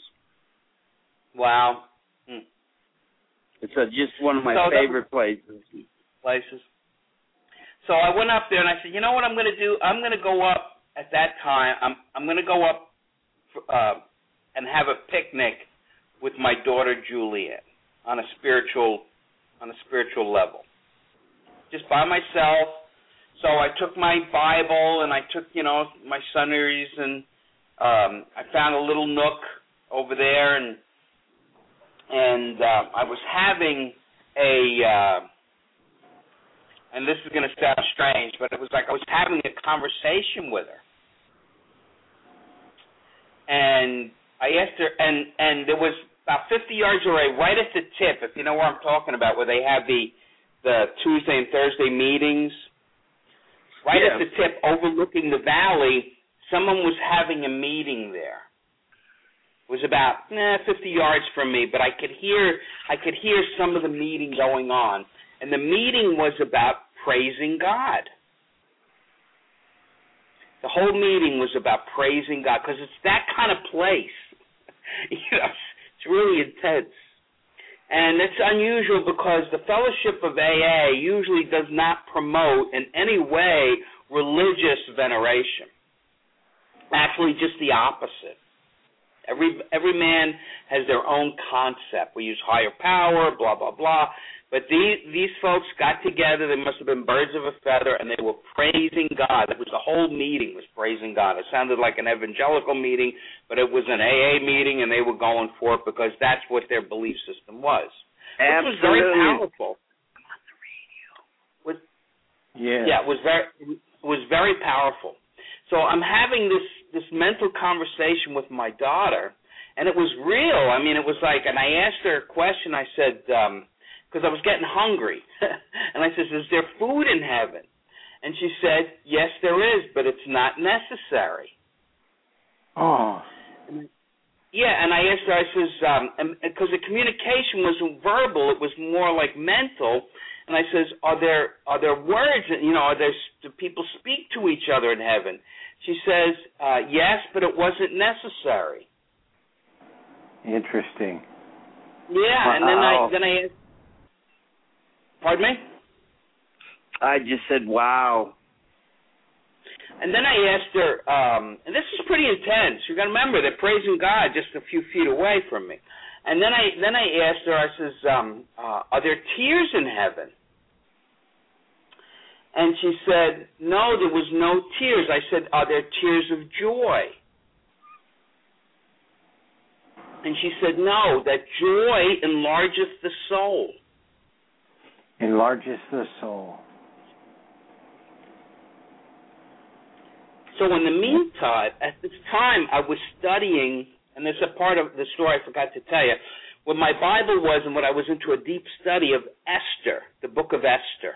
Wow. Hmm. It's a, just one of my so favorite places. Places. So I went up there, and I said, you know what I'm going to do? I'm going to go up. At that time, I'm I'm going to go up uh, and have a picnic with my daughter Juliet on a spiritual on a spiritual level, just by myself. So I took my Bible and I took you know my sundries and um, I found a little nook over there and and uh, I was having a. Uh, And this is going to sound strange, but it was like I was having a conversation with her. And I asked her, and, and there was about fifty yards away, right at the tip, if you know where I'm talking about, where they have the the Tuesday and Thursday meetings. Right yeah. at the tip, overlooking the valley, someone was having a meeting there It was about eh, fifty yards from me, but I could hear I could hear some of the meeting going on, and the meeting was about praising God. The whole meeting was about praising God because it's that kind of place. You know, it's really intense. And it's unusual because the Fellowship of A A usually does not promote in any way religious veneration. Actually, just the opposite. Every every man has their own concept. We use higher power, blah, blah, blah. But these, these folks got together. They must have been birds of a feather, and they were praising God. It was the whole meeting was praising God. It sounded like an evangelical meeting, but it was an A A meeting, and they were going for it because that's what their belief system was. Absolutely. Which was very powerful. Was, yeah. Yeah, it was very it was very powerful. So I'm having this, this mental conversation with my daughter, and it was real. I mean, it was like, and I asked her a question. I said, um, because I was getting hungry. And I said, is there food in heaven? And she said, yes, there is, but it's not necessary. Oh. Yeah, and I asked her, I says, um, because the communication wasn't verbal, it was more like mental. And I says, are there are there words, you know, are there, do people speak to each other in heaven? She says, uh, yes, but it wasn't necessary. Interesting. Yeah, wow. and then I then I asked, pardon me? I just said, wow. And then I asked her, um, and this is pretty intense. You got to remember, they're praising God just a few feet away from me. And then I then I asked her, I says, um, uh, are there tears in heaven? And she said, no, there was no tears. I said, are there tears of joy? And she said, no, that joy enlargeth the soul. Enlarges the soul. So in the meantime, at this time, I was studying, and there's a part of the story I forgot to tell you, what my Bible was and what I was into a deep study of Esther, the book of Esther.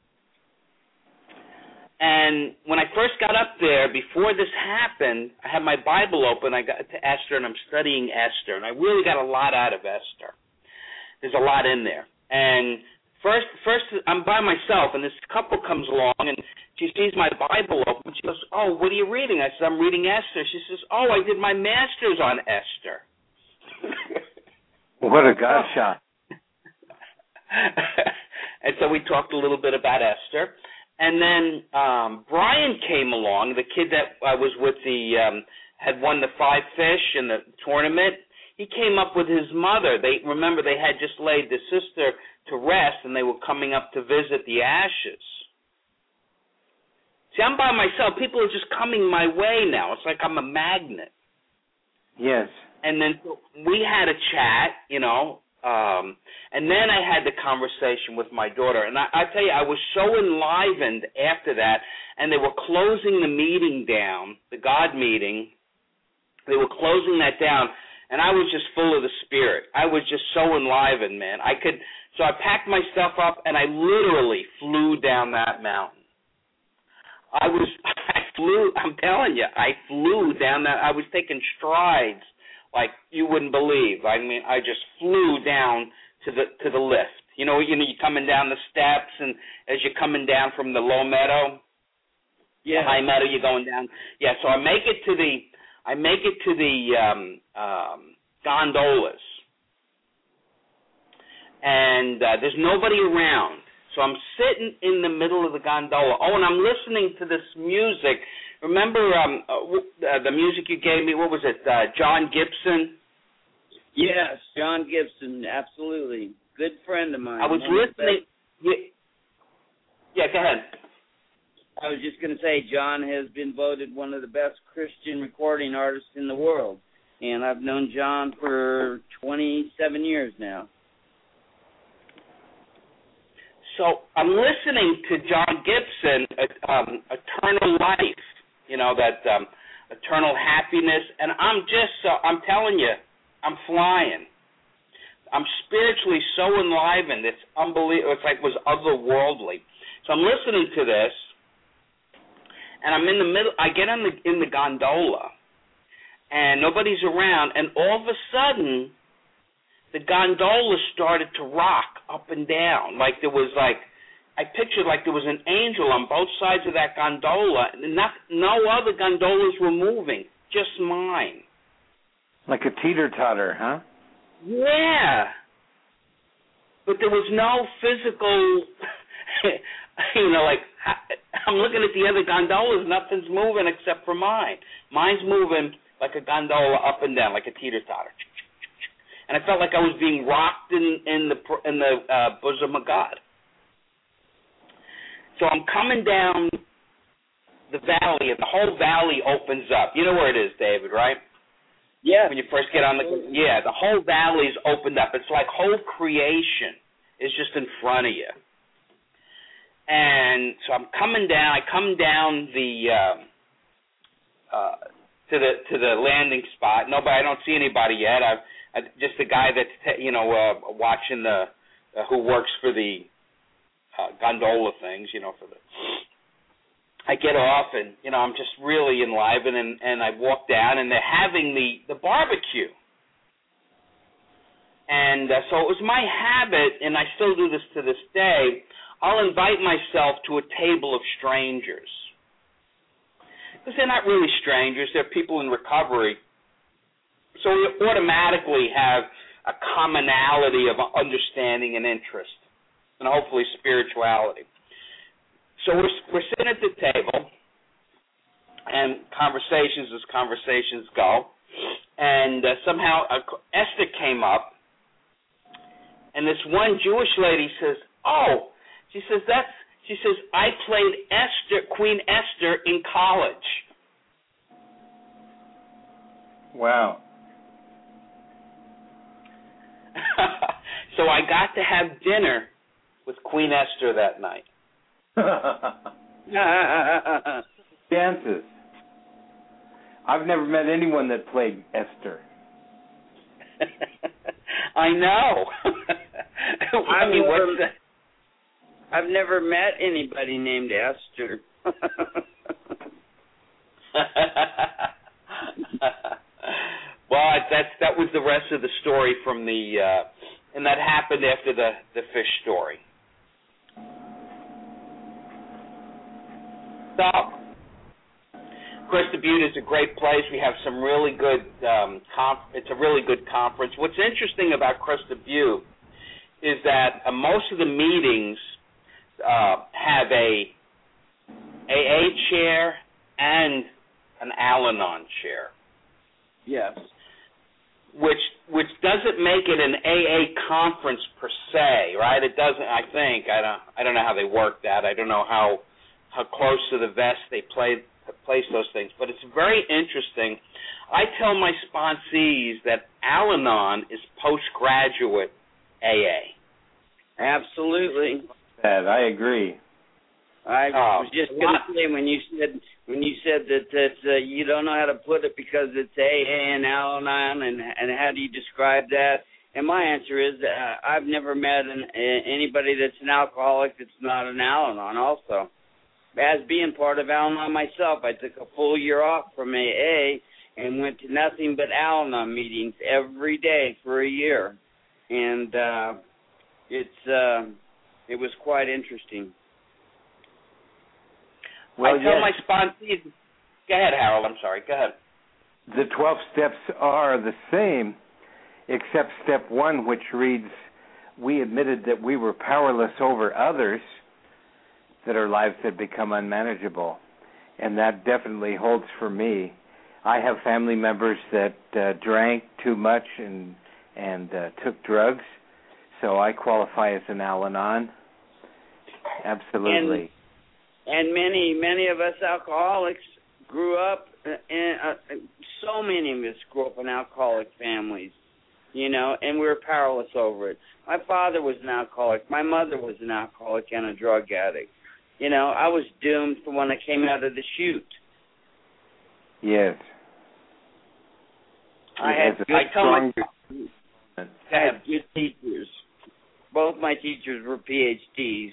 And when I first got up there, before this happened, I had my Bible open, I got to Esther, and I'm studying Esther, and I really got a lot out of Esther. There's a lot in there. And First, first, I'm by myself, and this couple comes along, and she sees my Bible open. She goes, oh, what are you reading? I said, I'm reading Esther. She says, oh, I did my master's on Esther. What a God shot. And so we talked a little bit about Esther. And then um, Brian came along, the kid that I was with, the um, had won the five fish in the tournament. He came up with his mother. They remember they had just laid the sister to rest, and they were coming up to visit the ashes. See, I'm by myself. People are just coming my way now. It's like I'm a magnet. Yes. And then we had a chat, you know, um, and then I had the conversation with my daughter. And I, I tell you, I was so enlivened after that, and they were closing the meeting down, the God meeting. They were closing that down, and I was just full of the Spirit. I was just so enlivened, man. I could... So I packed my stuff up, and I literally flew down that mountain. I was, I flew, I'm telling you, I flew down that, I was taking strides like you wouldn't believe. I mean, I just flew down to the to the lift. You know, you know, you're coming down the steps, and as you're coming down from the low meadow, yeah, the high meadow, you're going down. Yeah, so I make it to the, I make it to the um, um, gondolas. And uh, there's nobody around. So I'm sitting in the middle of the gondola. Oh, and I'm listening to this music. Remember um, uh, the music you gave me? What was it? Uh, John Gibson? Yes, John Gibson, absolutely. Good friend of mine. I was listening. Yeah, yeah, go ahead. I was just going to say, John has been voted one of the best Christian recording artists in the world. And I've known John for twenty-seven years now. So I'm listening to John Gibson, uh, um, Eternal Life, you know, that um, eternal happiness, and I'm just, uh, I'm telling you, I'm flying. I'm spiritually so enlivened, it's unbelievable. It's like it was otherworldly. So I'm listening to this, and I'm in the middle, I get in the, in the gondola, and nobody's around, and all of a sudden, the gondola started to rock up and down. Like there was like, I pictured like there was an angel on both sides of that gondola, and not, no other gondolas were moving, just mine. Like a teeter-totter, huh? Yeah. But there was no physical, you know, like, I'm looking at the other gondolas, nothing's moving except for mine. Mine's moving like a gondola up and down, like a teeter-totter. And I felt like I was being rocked in, in the in the uh, bosom of God. So I'm coming down the valley, and the whole valley opens up. You know where it is, David, right? Yeah. When you first get on the, yeah, the whole valley's opened up. It's like whole creation is just in front of you. And so I'm coming down. I come down the uh, uh, to the to the landing spot. Nobody. I don't see anybody yet. I've I, just the guy that's te- you know uh, watching the uh, who works for the uh, gondola things. You know for the. I get off and, you know, I'm just really enlivened, and, and I walk down, and they're having the, the barbecue. And uh, so it was my habit, and I still do this to this day, I'll invite myself to a table of strangers. Because they're not really strangers, they're people in recovery. So we automatically have a commonality of understanding and interest, and hopefully spirituality. So we're, we're sitting at the table, and conversations as conversations go, and uh, somehow uh, Esther came up, and this one Jewish lady says, "Oh," she says, "that's," she says, "I played Esther, Queen Esther in college." Wow. So I got to have dinner with Queen Esther that night. Chances. I've never met anyone that played Esther. I know. I mean, never, what's the... I've never met anybody named Esther. Well, that's that was the rest of the story from the, uh, and that happened after the the fish story. So, Cresta Butte is a great place. We have some really good, um, conf- it's a really good conference. What's interesting about Cresta Butte is that uh, most of the meetings uh, have a A A chair and an Al-Anon chair. Yes. Which which doesn't make it an A A conference per se, right? It doesn't. I think I don't. I don't know how they work that. I don't know how. how close to the vest they play, place those things. But it's very interesting. I tell my sponsees that Al-Anon is postgraduate A A. Absolutely. That I agree. I oh, was just going to say when you said when you said that that uh, you don't know how to put it because it's A A and Al-Anon, and and how do you describe that? And my answer is uh, I've never met an, anybody that's an alcoholic that's not an Al-Anon also. As being part of Al-Anon myself, I took a full year off from A A and went to nothing but Al-Anon meetings every day for a year, and uh, it's uh, it was quite interesting. Well, I tell yes. my sponsees. Go ahead, Harold. I'm sorry. Go ahead. The twelve steps are the same, except step one, which reads, "We admitted that we were powerless over others, that our lives had become unmanageable." And that definitely holds for me. I have family members that uh, drank too much and and uh, took drugs, so I qualify as an Al-Anon. Absolutely. And, and many, many of us alcoholics grew up, in, uh, so many of us grew up in alcoholic families, you know, and we were powerless over it. My father was an alcoholic. My mother was an alcoholic and a drug addict. You know, I was doomed for when I came out of the chute. Yes. I had good, I tell my, I had good teachers. Both my teachers were P H Ds.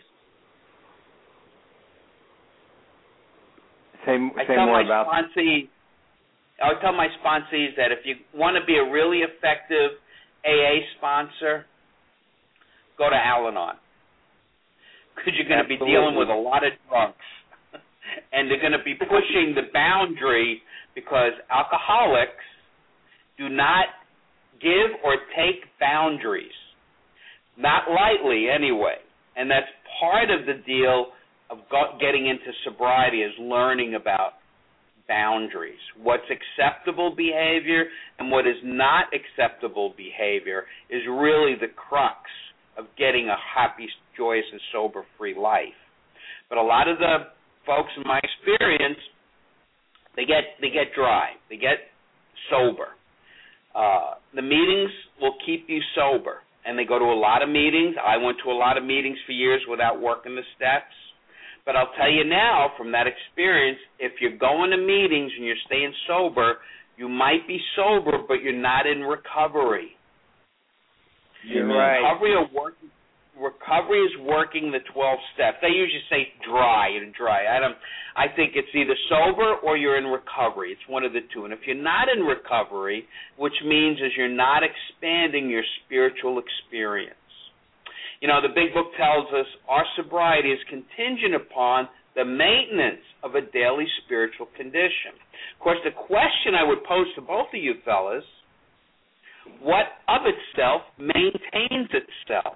Say, I say tell more my about sponsee, I tell my sponsees that if you want to be a really effective A A sponsor, go to Al-Anon. Because you're going to be dealing with a lot of drunks. And they're going to be pushing the boundary because alcoholics do not give or take boundaries. Not lightly, anyway. And that's part of the deal of getting into sobriety, is learning about boundaries. What's acceptable behavior and what is not acceptable behavior is really the crux of getting a happy, joyous, and sober-free life. But a lot of the folks, in my experience, they get they get dry. They get sober. Uh, the meetings will keep you sober, and they go to a lot of meetings. I went to a lot of meetings for years without working the steps. But I'll tell you now, from that experience, if you're going to meetings and you're staying sober, you might be sober, but you're not in recovery. You're right. Recovery, are working, recovery is working the twelve steps. They usually say dry and dry. I don't. I think it's either sober or you're in recovery. It's one of the two. And if you're not in recovery, which means is you're not expanding your spiritual experience. You know, the big book tells us our sobriety is contingent upon the maintenance of a daily spiritual condition. Of course, the question I would pose to both of you fellas, what of itself maintains itself?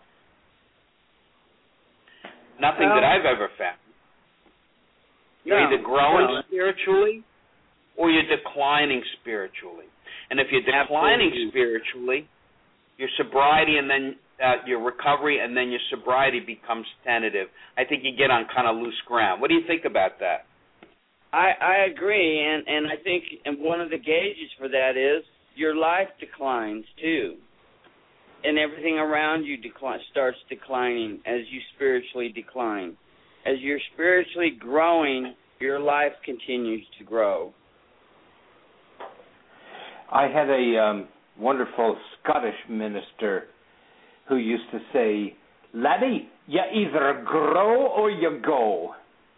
Nothing um, that I've ever found. You're no, either growing no. spiritually or you're declining spiritually. And if you're declining Absolutely. spiritually, your sobriety and then uh, your recovery and then your sobriety becomes tentative. I think you get on kind of loose ground. What do you think about that? I, I agree, and, and I think and one of the gauges for that is your life declines too. And everything around you decline, starts declining as you spiritually decline. As you're spiritually growing, your life continues to grow. I had a um, wonderful Scottish minister who used to say, "Laddie, you either grow or you go."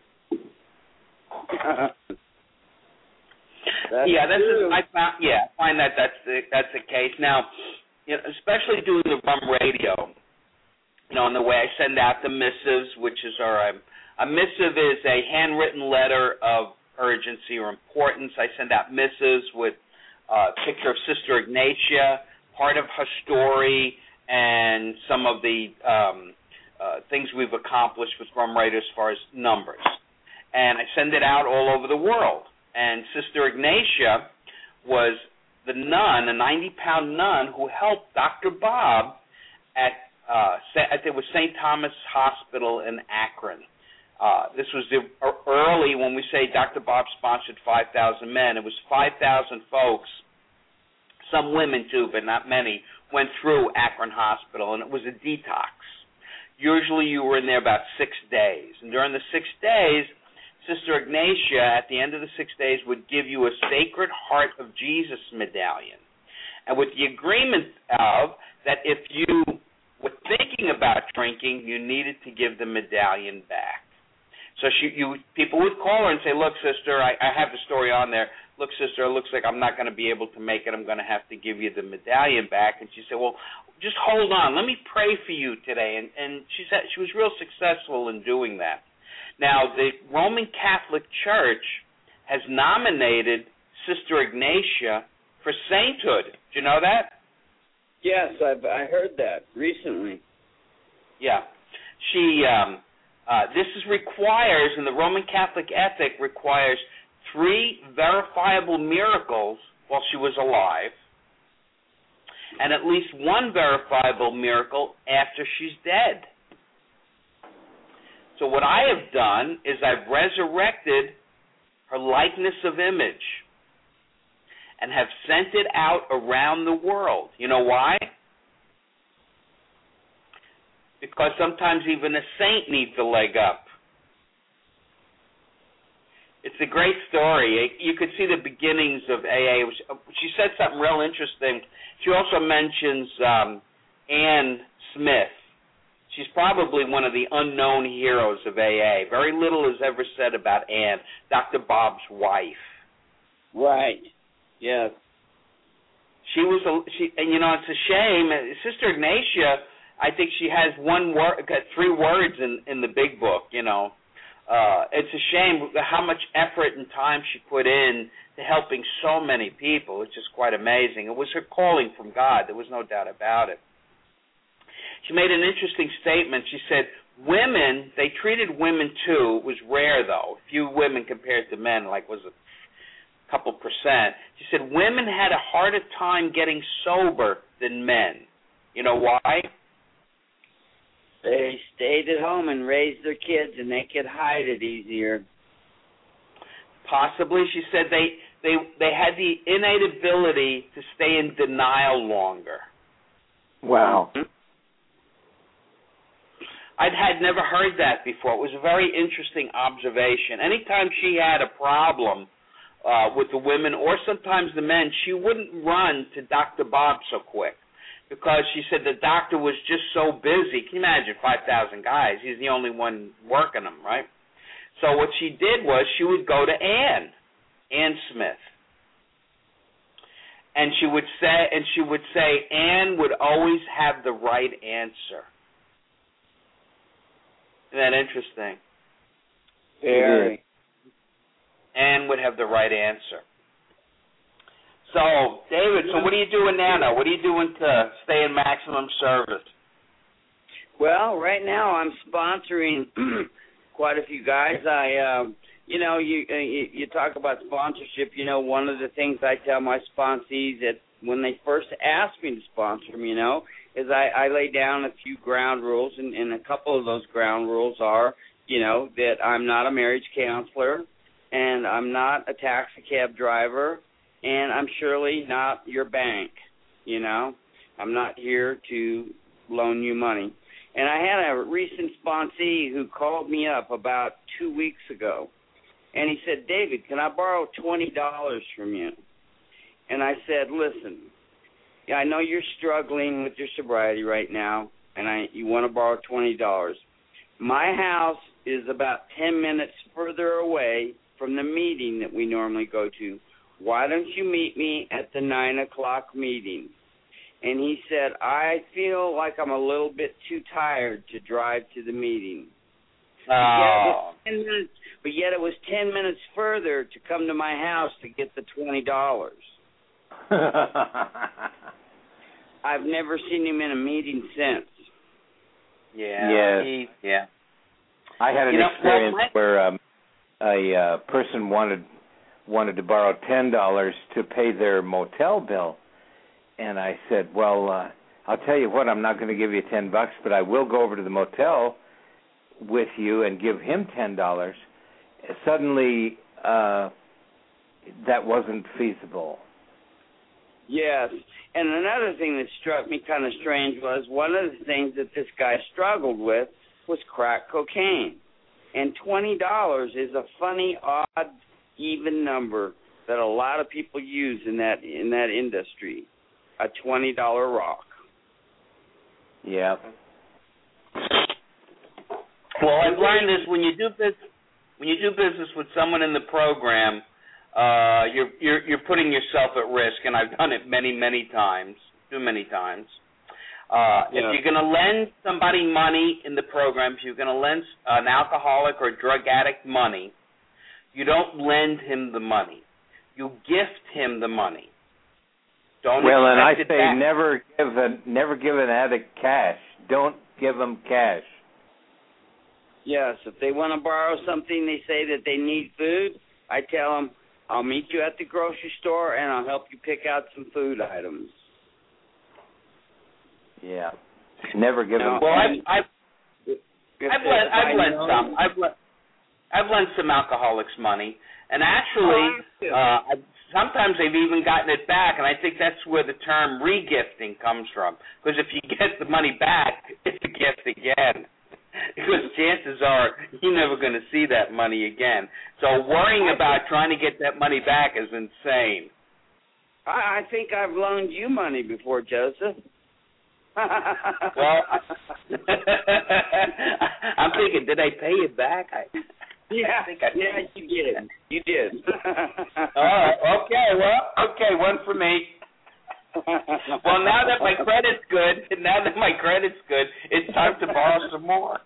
yeah, this is. I found. Yeah, I find that that's the, that's the case now. You know, especially doing the rum radio, you know, in the way I send out the missives, which is our, um, a missive is a handwritten letter of urgency or importance. I send out missives with a picture of Sister Ignatia, part of her story, and some of the um, uh, things we've accomplished with rum radio as far as numbers. And I send it out all over the world. And Sister Ignatia was the nun, a ninety-pound nun, who helped Doctor Bob at, uh, I think it was Saint Thomas Hospital in Akron. Uh, this was the early, when we say Doctor Bob sponsored five thousand men, it was five thousand folks, some women too, but not many, went through Akron Hospital, and it was a detox. Usually you were in there about six days. And during the six days, Sister Ignatia, at the end of the six days, would give you a Sacred Heart of Jesus medallion. And with the agreement of that if you were thinking about drinking, you needed to give the medallion back. So she, you, people would call her and say, "Look, sister, I, I have the story on there. Look, sister, it looks like I'm not going to be able to make it. I'm going to have to give you the medallion back." And she said, "Well, just hold on. Let me pray for you today." And, and she said she was real successful in doing that. Now, the Roman Catholic Church has nominated Sister Ignatia for sainthood. Do you know that? Yes, I've I heard that recently. Yeah. She, um, uh, this is requires, and the Roman Catholic ethic requires three verifiable miracles while she was alive, and at least one verifiable miracle after she's dead. So what I have done is I've resurrected her likeness of image and have sent it out around the world. You know why? Because sometimes even a saint needs a leg up. It's a great story. You could see the beginnings of A A. She said something real interesting. She also mentions um, Ann Smith. She's probably one of the unknown heroes of A A. Very little is ever said about Ann, Doctor Bob's wife. Right. Yes. She was a she, and you know it's a shame. Sister Ignatia, I think she has one word, got three words in in the big book. You know, uh, it's a shame how much effort and time she put in to helping so many people. It's just quite amazing. It was her calling from God. There was no doubt about it. She made an interesting statement. She said, women, they treated women too. It was rare, though. Few women compared to men, like was a couple percent. She said, women had a harder time getting sober than men. You know why? They stayed at home and raised their kids, and they could hide it easier. Possibly. She said they, they, they had the innate ability to stay in denial longer. Wow. Mm-hmm. I had never heard that before. It was a very interesting observation. Anytime she had a problem uh, with the women or sometimes the men, she wouldn't run to Doctor Bob so quick because she said the doctor was just so busy. Can you imagine five thousand guys? He's the only one working them, right? So what she did was she would go to Ann, Ann Smith. And she would say, and she would say, Ann would always have the right answer. Isn't that interesting? Very. Ann would have the right answer. So, David, so what are you doing now? now? What are you doing to stay in maximum service? Well, right now I'm sponsoring quite a few guys. I, um, you know, you, uh, you you talk about sponsorship. You know, one of the things I tell my sponsees that when they first ask me to sponsor them, you know, is I, I lay down a few ground rules, and, and a couple of those ground rules are, you know, that I'm not a marriage counselor, and I'm not a taxi cab driver, and I'm surely not your bank, you know. I'm not here to loan you money. And I had a recent sponsee who called me up about two weeks ago, and he said, David, can I borrow twenty dollars from you? And I said, listen, yeah, I know you're struggling with your sobriety right now, and I you want to borrow twenty dollars. My house is about ten minutes further away from the meeting that we normally go to. Why don't you meet me at the nine o'clock meeting? And he said, I feel like I'm a little bit too tired to drive to the meeting. Oh. But, yet it was ten minutes, but yet it was ten minutes further to come to my house to get the twenty dollars. I've never seen him in a meeting since. Yeah. Yes. He, yeah. I had an you know, experience well, where um, a uh, person wanted wanted to borrow ten dollars to pay their motel bill, and I said, "Well, uh, I'll tell you what, I'm not going to give you ten bucks, but I will go over to the motel with you and give him ten dollars." Suddenly, uh, that wasn't feasible. Yes, and another thing that struck me kind of strange was one of the things that this guy struggled with was crack cocaine. And twenty dollars is a funny, odd, even number that a lot of people use in that in that industry, a twenty dollar rock. Yeah. Well, I've learned this when you do business, when you do business with someone in the program, uh, you're you're you're putting yourself at risk, and I've done it many many times, too many times. Uh, yeah. If you're going to lend somebody money in the program, if you're going to lend an alcoholic or drug addict money, you don't lend him the money. You gift him the money. Don't well, and I expect say it back. never give a never give an addict cash. Don't give them cash. Yes, if they want to borrow something, they say that they need food, I tell them, I'll meet you at the grocery store and I'll help you pick out some food items. Yeah. Never give No, them Well, cash. I've I've, I've lent I've lent some I've lent I've lent some alcoholics money, and actually, Oh, uh, I, sometimes they've even gotten it back, and I think that's where the term regifting comes from. Because if you get the money back, it's a gift again. Because chances are you're never going to see that money again. So worrying about trying to get that money back is insane. I, I think I've loaned you money before, Joseph. Well, I'm thinking, did I pay it back? I, Yeah, I think I yeah, you did. You did. All right. Okay. Well. Okay. One for me. Well, now that my credit's good, now that my credit's good, it's time to borrow some more.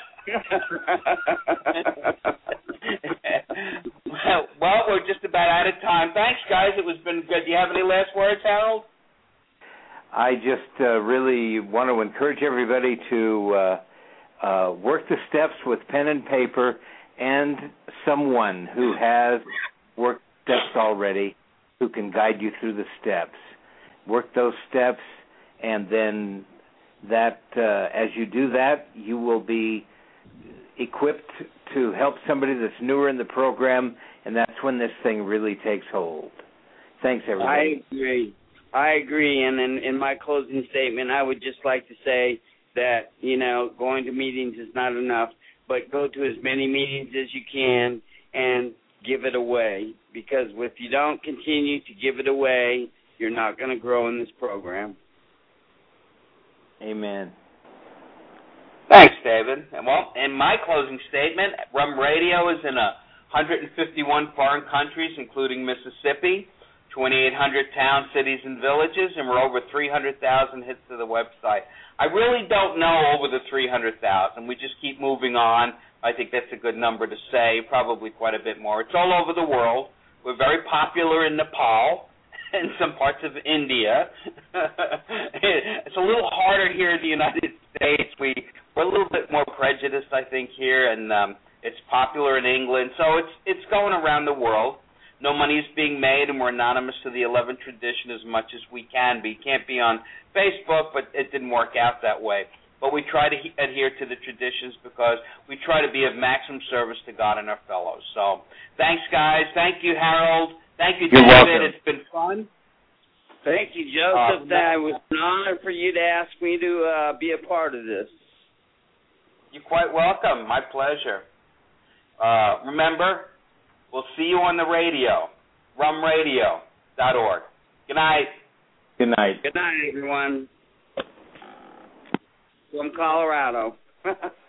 Well, we're just about out of time. Thanks, guys. It was been good. Do you have any last words, Harold? I just uh, really want to encourage everybody to uh, uh, work the steps with pen and paper and someone who has worked steps already who can guide you through the steps. Work those steps, and then that uh, as you do that, you will be equipped to help somebody that's newer in the program, and that's when this thing really takes hold. Thanks, everybody. I agree. I agree, and in, in my closing statement, I would just like to say that, you know, going to meetings is not enough, but go to as many meetings as you can and give it away, because if you don't continue to give it away, you're not going to grow in this program. Amen. Thanks, David. And well, in my closing statement, Rum Radio is in a one hundred fifty-one foreign countries, including Mississippi, twenty-eight hundred towns, cities, and villages, and we're over three hundred thousand hits to the website. I really don't know over the three hundred thousand. We just keep moving on. I think that's a good number to say, probably quite a bit more. It's all over the world. We're very popular in Nepal and some parts of India. It's a little harder here in the United States. We, we're a little bit more prejudiced, I think, here, and um, it's popular in England. So it's it's going around the world. No money is being made, and we're anonymous to the eleventh tradition as much as we can be. Can't be on Facebook, but it didn't work out that way. But we try to he- adhere to the traditions because we try to be of maximum service to God and our fellows. So thanks, guys. Thank you, Harold. Thank you, You're David. welcome. It's been fun. Thank you, Joseph. Uh, that was an honor for you to ask me to uh, be a part of this. You're quite welcome. My pleasure. Uh, remember, we'll see you on the radio, rum radio dot org. Good night. Good night. Good night, everyone. From Colorado.